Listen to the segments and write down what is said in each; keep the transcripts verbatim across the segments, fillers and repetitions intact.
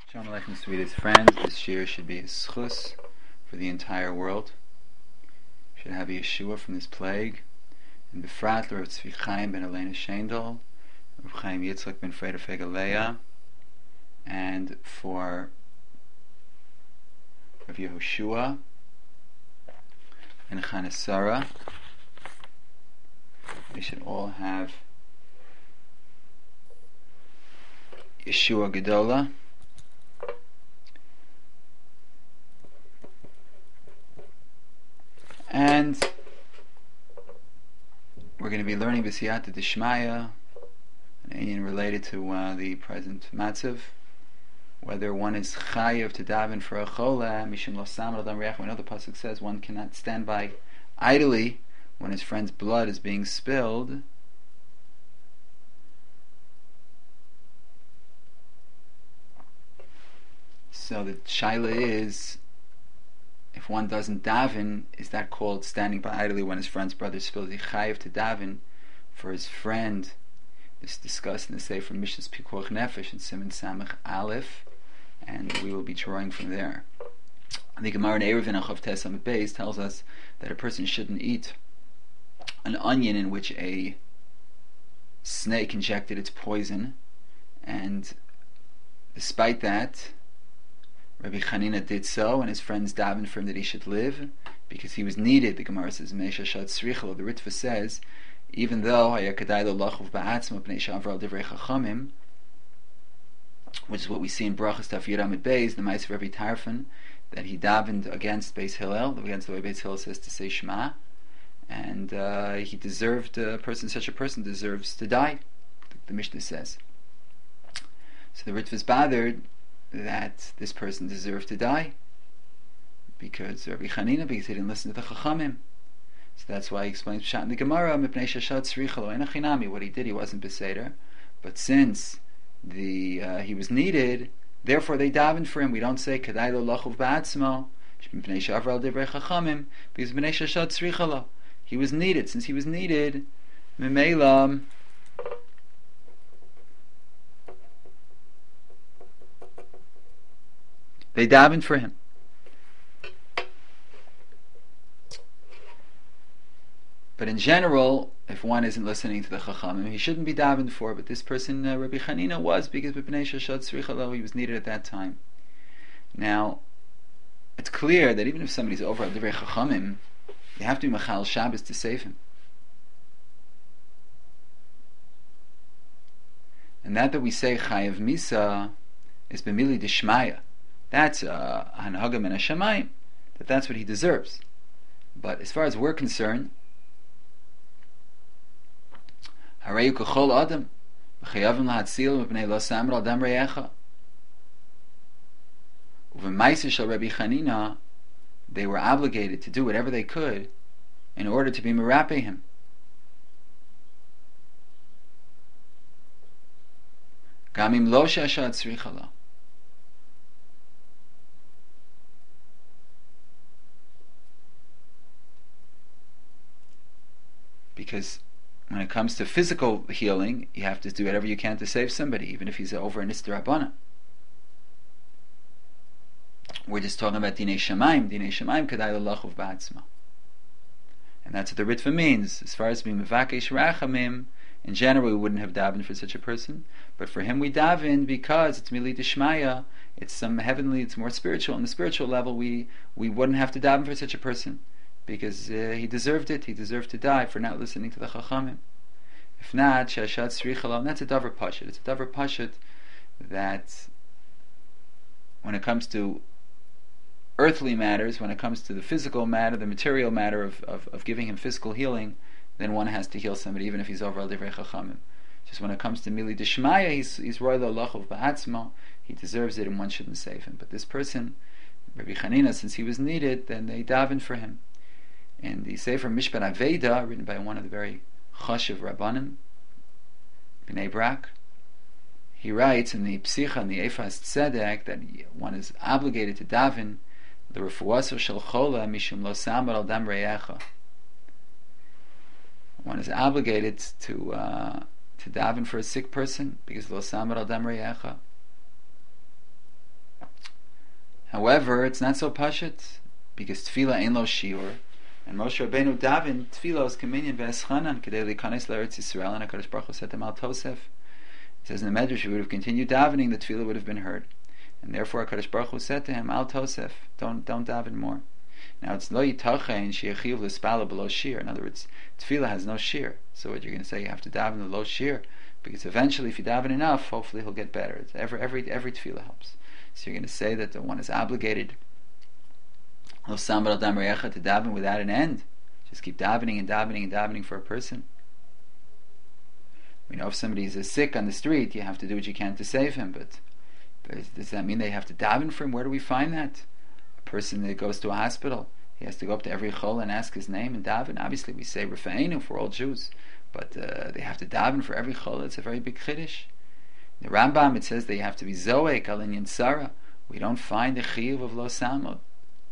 Shalom Aleichem, sweetest friends. This year should be a schus for the entire world. Should have a Yeshua from this plague. And Befrat, Rav Tzvi Chaim ben Elena Shendel, Rav Chaim Yitzchak ben Freda Fegaleya, and for Rav Yehoshua and Chana Sarah. They should all have Yeshua Gedola. And we're going to be learning B'siyata Dishmaya, an inyan related to uh, the present matzav, whether one is chayav to daven for a chola, mishum lo samar adam reach. We know the pasuk says one cannot stand by idly when his friend's blood is being spilled. So the shaila is, if one doesn't daven, is that called standing by idly when his friend's brother spills? He chayiv to daven for his friend. This is discussed in the Sefer Mishnas Pikuach Nefesh in Siman Samach Aleph, and we will be drawing from there. The Gemara in Eruvin Achav Tes Amud Beis tells us that a person shouldn't eat an onion in which a snake injected its poison, and despite that, Rabbi Chanina did so, and his friends davened for him that he should live, because he was needed. The Gemara says, Meisha Shat Srichel, the Ritva says, even though Hayakadai lo lachuv ba'atzma pnei shavra divrei chachamim, which is what we see in Brachas Taf Yud Amud Beis, the Ma'aser of Rabbi Tarfon, that he davened against Beis Hillel, against the way Beis Hillel says to say Shema, and uh, he deserved, a person, such a person deserves to die, the, the Mishnah says. So the Ritva is bothered that this person deserved to die because Rabbi Chanina, because he didn't listen to the Chachamim. So that's why he explains Pshat in the Gemara, Mipnei Shashat Srichalo Enachinami. What he did, he wasn't Beseder, but since the uh, he was needed, therefore they davened for him. We don't say Kadai lo lachuv ba'atzmo Mipnei Shavral Divrei Chachamim, because Mipnei Shashat Srichalo, he was needed. Since he was needed, Memela, they davened for him. But in general, if one isn't listening to the Chachamim, he shouldn't be davened for. But this person, uh, Rabbi Chanina, was, because B'nei Shashat Srichalo, he was needed at that time. Now, it's clear that even if somebody's over at Divrei Chachamim, you have to be Machal Shabbos to save him. And that that we say Chayav Misa is B'mili Dishmaya. That's uh, Hanhagam and Hashemayim, that that's what he deserves. But as far as we're concerned, Harayu Kachol Adam, V'chayavim Lahatzil V'bnei Lo Samar Al Dam Reyecha, Uv'maisa Shal Rabbi Chanina, they were obligated to do whatever they could in order to be merape him. Gamim Lo Shashat Tzrichala. Because when it comes to physical healing, you have to do whatever you can to save somebody, even if he's over an Istar Rabbana. We're just talking about Dinei Shamayim, Dinei Shamayim Kadai L'Lachuv Ba'atzma. And that's what the Ritva means. As far as being Mevakesh Rachamim, in general we wouldn't have davened for such a person, but for him we daven because it's Mili Dishmaya, it's some heavenly, it's more spiritual. On the spiritual level, we, we wouldn't have to daven for such a person, because uh, he deserved it. He deserved to die for not listening to the Chachamim. If not, Shashat Srichalam, that's a davar pashut. It's a davar pashut that when it comes to earthly matters, when it comes to the physical matter, the material matter of, of, of giving him physical healing, then one has to heal somebody, even if he's over al divrei Chachamim. Just when it comes to Mili Dishmaya, he's he's royal lachav ba'atzmo, he deserves it, and one shouldn't save him. But this person, Rabbi Chanina, since he was needed, then they davened for him. In the Sefer Mishpat Aveda, written by one of the very chashiv Rabbanim, Bnei Brak, he writes in the Psicha and the Ephas Tzedek that one is obligated to daven the refuaso shel chola mishum lo samar al dam reyecha. One is obligated to uh, to daven for a sick person because lo samar al dam reyecha. However, it's not so pashut, because tefillah ain't lo shiur, and Moshe Rabbeinu daven tefillos kaminyan ve'eschanan kedei likanes l'Eretz Yisrael, and HaKadosh Baruch Hu said to Mal Tosef. It says in the Medrash, he would have continued davening, the tefillah would have been heard, and therefore HaKadosh Baruch Hu said to him, Al Tosef, don't don't daven more. Now it's lo yitachein sheyachiv l'spala below shir. In other words, tefillah has no shir. So what you're going to say, you have to daven the low shir, because eventually, if you daven enough, hopefully he'll get better. It's every every every tefillah helps. So you're going to say that the one is obligated lo samar al dam reyecha to daven without an end. Just keep davening and davening and davening for a person. We know if somebody is sick on the street, you have to do what you can to save him. But does that mean they have to daven for him? Where do we find that? A person that goes to a hospital, he has to go up to every chol and ask his name and daven. Obviously, we say Rafa'enu for all Jews, but uh, they have to daven for every chol. It's a very big chiddush. The Rambam, it says that you have to be zoek al inyan tzara. We don't find the chiyuv of lo samod.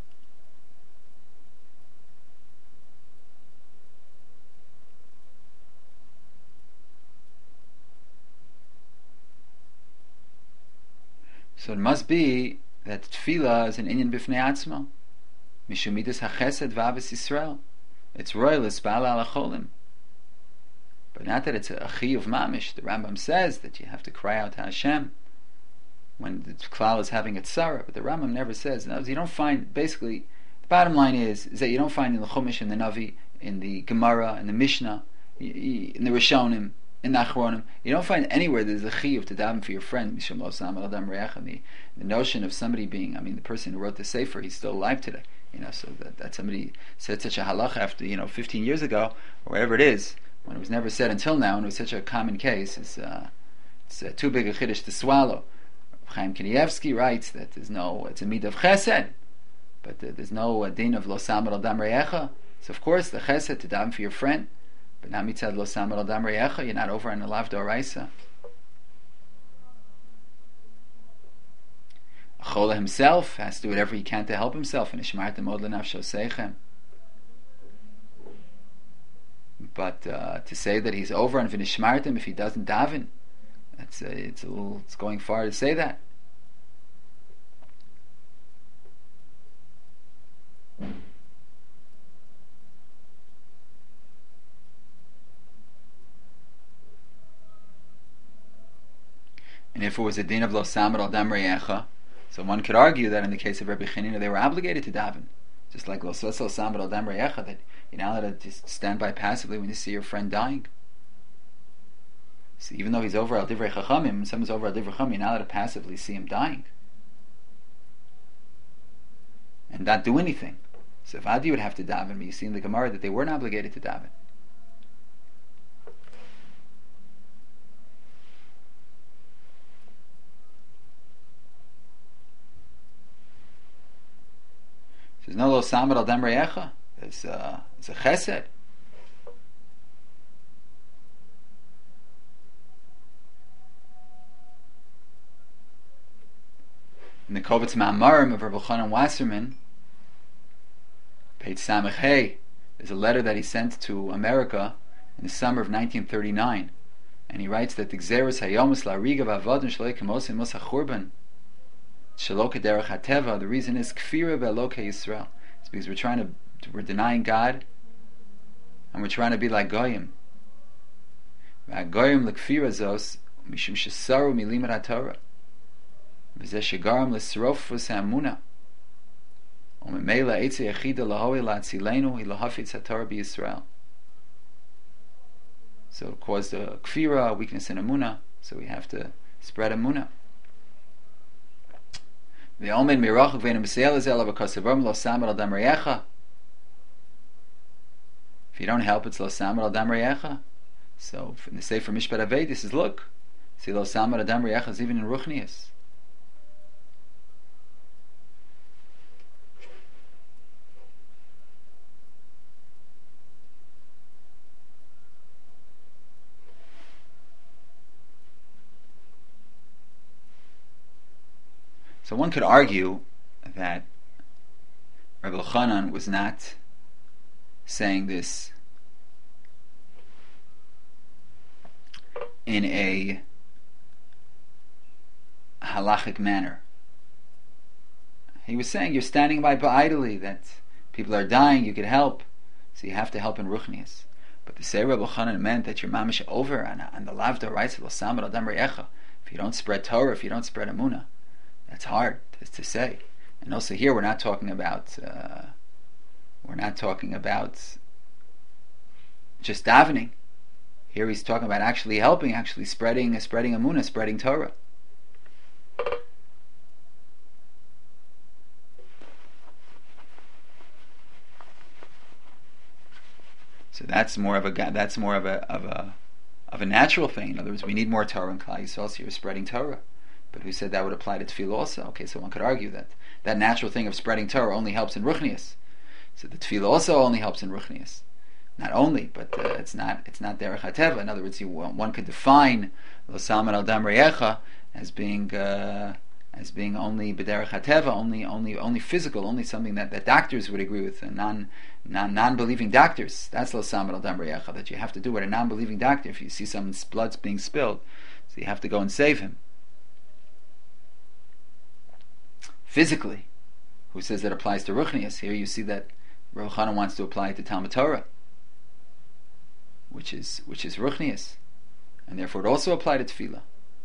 So it must be that tefillah is an inyan b'fnei atzma. Mishum midas hachesed v'avos Yisrael. It's royal espala ala cholim. But not that it's a chiyuv mamish. The Rambam says that you have to cry out to Hashem when the klal is having a tzara. But the Rambam never says. In other words, you don't find, basically, the bottom line is, is that you don't find in the Chumash, in the Navi, in the Gemara, in the Mishnah, in the Rishonim, in the Achronim, you don't find anywhere there's a chiyuv to daven for your friend. Mishum lo samar al dam reyecha. The the notion of somebody being, I mean, the person who wrote the Sefer, he's still alive today. You know, so that, that somebody said such a halacha after, you know, fifteen years ago, or whatever it is, when it was never said until now, and it was such a common case, it's, uh, it's uh, too big a chiddush to swallow. Chaim Kanievsky writes that there's no, it's a mid of chesed, but uh, there's no uh, din of lo samar al dam reyecha. So of course the chesed to daven for your friend, but now mitzad lo samar al dam reyecha, you're not over on the lav d'oraisa. Chola himself has to do whatever he can to help himself, and ishmartem od lenafsho seichem. But uh, to say that he's over on v'nishmartem if he doesn't daven, that's uh, it's a little, it's going far to say that. And if it was a din of lo samar al dam reyecha, so one could argue that in the case of Rabbi Chanina, they were obligated to daven, just like lo samar al dam reyecha, that you're not allowed to just stand by passively when you see your friend dying. So even though he's over al divrei chachamim, when someone's over al divrei chachamim, you're not allowed to passively see him dying and not do anything. So if Adi would have to daven, but you see in the Gemara that they weren't obligated to daven. There's no lo samar al dam reyecha. It's uh, it's a chesed. In the Kovetz Ma'amarim of Rabbi Chanan Wasserman, page Samech Hey, there's a letter that he sent to America in the summer of nineteen thirty-nine, and he writes that the Gzeres Hayomus La'ariga V'Avodim Shalei Kemosim Mos HaChurban Shelo Kederech HaTeva. The reason is Kfira Ve'Eloke Yisrael. It's because we're trying to, we're denying God, and we're trying to be like Goyim. Goyim L'Kfira Zos Mishum Shesaru Milimad HaTorah V'Zeh Shegaram L'Srofus HaEmuna U'Memela Eitzei Yechida Lahoi La'atzilenu Hi Lahafitz HaTorah B'Yisrael. So it caused a Kfira, a weakness in Emunah, so we have to spread Emunah. If you don't help, it's lo samar al dam reyecha. So in the Sefer Mishpat Avei, this is look. See, lo samar al dam reyecha is even in Ruchnius. So one could argue that Rabbi Chanan was not saying this in a halachic manner. he was saying you're standing by idly, that people are dying, you could help, so you have to help in ruchnius. But the say Rabbi Chanan meant that you're mamish over on, on the lavda rights of l'samad al dam reyecha. If you don't spread Torah, if you don't spread Amunah, that's hard to, to say. And also here we're not talking about uh, we're not talking about just davening. Here he's talking about actually helping, actually spreading, spreading Amunah, spreading Torah. So that's more of a that's more of a of a of a natural thing. In other words, we need more Torah in Klal Yisrael, so you're spreading Torah. But who said that would apply to Tefillah also? Okay, so one could argue that that natural thing of spreading Torah only helps in Ruchnius. So the Tefillah also only helps in Ruchnius. Not only, but uh, it's not it's not Derech HaTeva. In other words, you, one could define Lo Salman Al Dam Reyecha as being uh, as being only B'derech HaTeva, only only only physical, only something that, that doctors would agree with, and non non non-believing doctors. That's Lo Salman Al Dam Reyecha, that you have to do what a non-believing doctor. If you see someone's blood's being spilled, so you have to go and save him. Physically, who says that applies to Ruchnius? Here you see that Rav Chanan wants to apply it to Talmud Torah, which is which is Ruchnius, and therefore it also applied to Tefillah.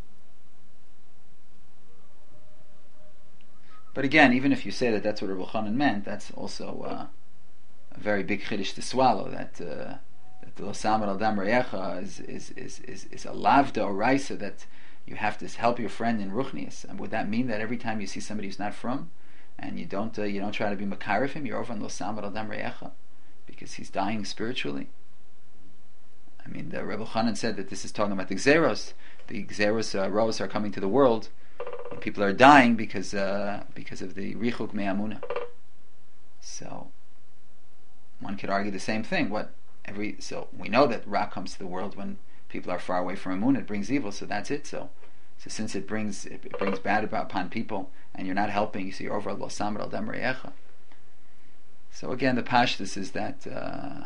But again, even if you say that that's what Rav Chanan meant, that's also uh, a very big chiddush to swallow. That uh, that the Lo Samad Al Dam Reyecha is is is is, is a lavda or raisa, that you have to help your friend in Ruchnius. And would that mean that every time you see somebody who's not from, and you don't uh, you don't try to be makar of him, you're over on Lo Samad Al Dam Reyecha because he's dying spiritually? I mean, the Rebbe Chanan said that this is talking about the Gzeros. The Gzeros uh, Ros are coming to the world, and people are dying because uh, because of the Richuk Me'amunah. So one could argue the same thing. What every so we know that Ra comes to the world when people are far away from Amunah. It brings evil, so that's it. So so since it brings it, it brings bad about upon people, and you're not helping, so you're over Lo Samad Al Dam Reyecha. So again, the pashtus is that. Uh,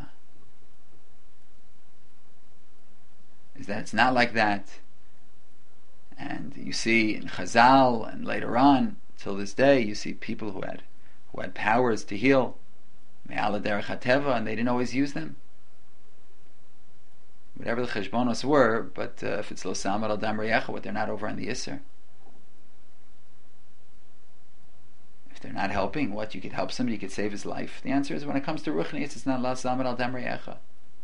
is that it's not like that. And you see in Chazal and later on till this day, you see people who had who had powers to heal me'ala derech hateva, and they didn't always use them, whatever the cheshbonos were. But uh, if it's Lo Samad Al Dam Reyecha, what, they're not over on the Isser. If they're not helping, what, you could help somebody, you could save his life? The answer is, when it comes to Ruchnius, it's not Lo Samad Al Dam Reyecha.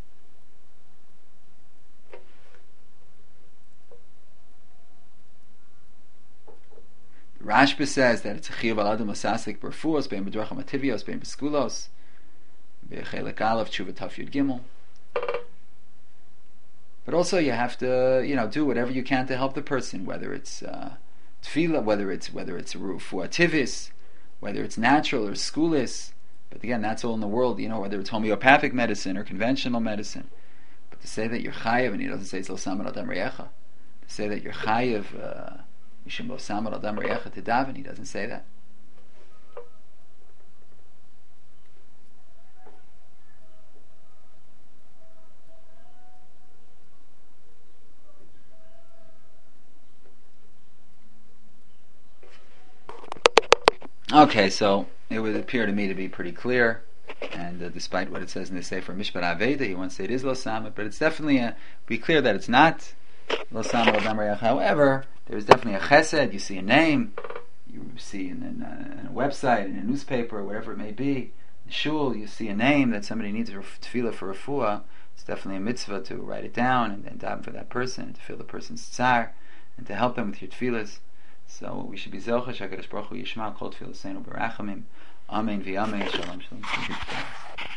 Rashba says that it's a chiyuv al adam asasik berfuos bein bedracham ativios bein beskulos bechelek aleph tshuva taf yud gimel. But also you have to, you know, do whatever you can to help the person, whether it's uh, tefillah, whether it's whether it's refuah tivis, whether it's natural or schoolis. But again, that's all in the world, you know, whether it's homeopathic medicine or conventional medicine. But to say that you're chayiv, and he doesn't say it's Lo Samad Al Dam Reyecha, to say that you're chayiv. Uh, Mishum Lo Samad Al Dam Reyecha to daven, he doesn't say that. Okay, so it would appear to me to be pretty clear, and uh, despite what it says in the Sefer Mishpat Aveda, he wants to say it is Lo Samad, but it's definitely uh, be clear that it's not Lo Samad Al Dam Reyecha. However, there's definitely a chesed. You see a name, you see in, in, a, in a website, in a newspaper, or whatever it may be, in shul, you see a name that somebody needs a tefillah for refuah. It's definitely a mitzvah to write it down and, and daven for that person, and to feel the person's tsar, and to help them with your tefillahs. So we should be zelcha shakadosh baruch hu yishma kol tefillah seinu berachamim. Amen v'amen. Shalom shalom.